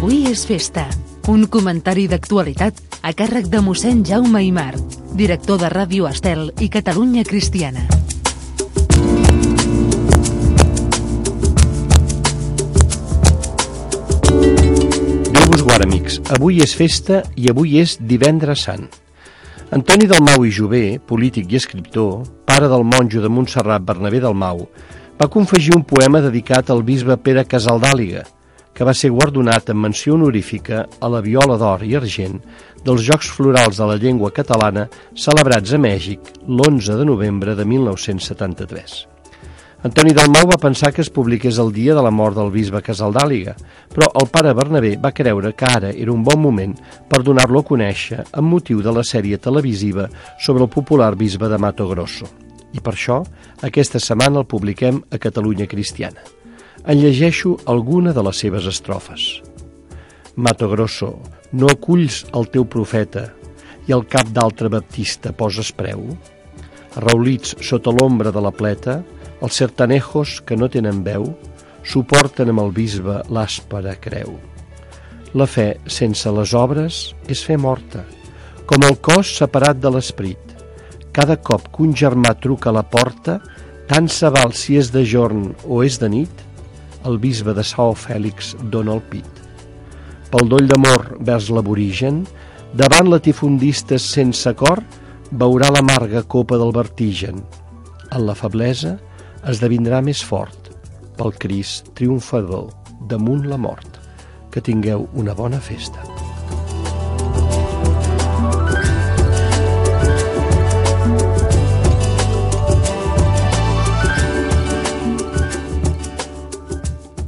Avui és festa. Un comentari d'actualitat a càrrec de mossèn Jaume Aimar, director de Ràdio Estel i Catalunya Cristiana. Déu vos guard, amics. Avui és festa i avui és Divendres Sant. Antoni Dalmau i Jové, polític i escriptor, pare del monjo de Montserrat Bernabé Dalmau, va confegir un poema dedicat al bisbe Pere Casaldàliga, que va ser guardonat amb menció honorífica a la Viola d'Or i Argent dels Jocs Florals de la Llengua Catalana celebrats a Mèxic l'11 de novembre de 1973. Antoni Dalmau va pensar que es publiqués el dia de la mort del bisbe Casaldàliga, però el pare Bernabé va creure que ara era un bon moment per donar-lo a conèixer amb motiu de la sèrie televisiva sobre el popular bisbe de Mato Grosso. I per això, aquesta setmana el publiquem a Catalunya Cristiana. En llegeixo alguna de les seves estrofes. Mato Grosso, no aculls el teu profeta i al cap d'altre baptista poses preu? Arraulits sota l'ombra de la pleta, els sertanejos que no tenen veu suporten amb el bisbe l'àspera creu. La fe sense les obres és fe morta, com el cos separat de l'esperit. Cada cop que un germà truca a la porta, tant se val si és de jorn o és de nit, el bisbe de São Fèlix dona el pit. Pel doll d'amor vers l'aborigen, davant latifundistes sense cor, beurà l'amarga copa del vertigen. En la feblesa esdevindrà més fort, pel Crist triomfador damunt la mort. Que tingueu una bona festa.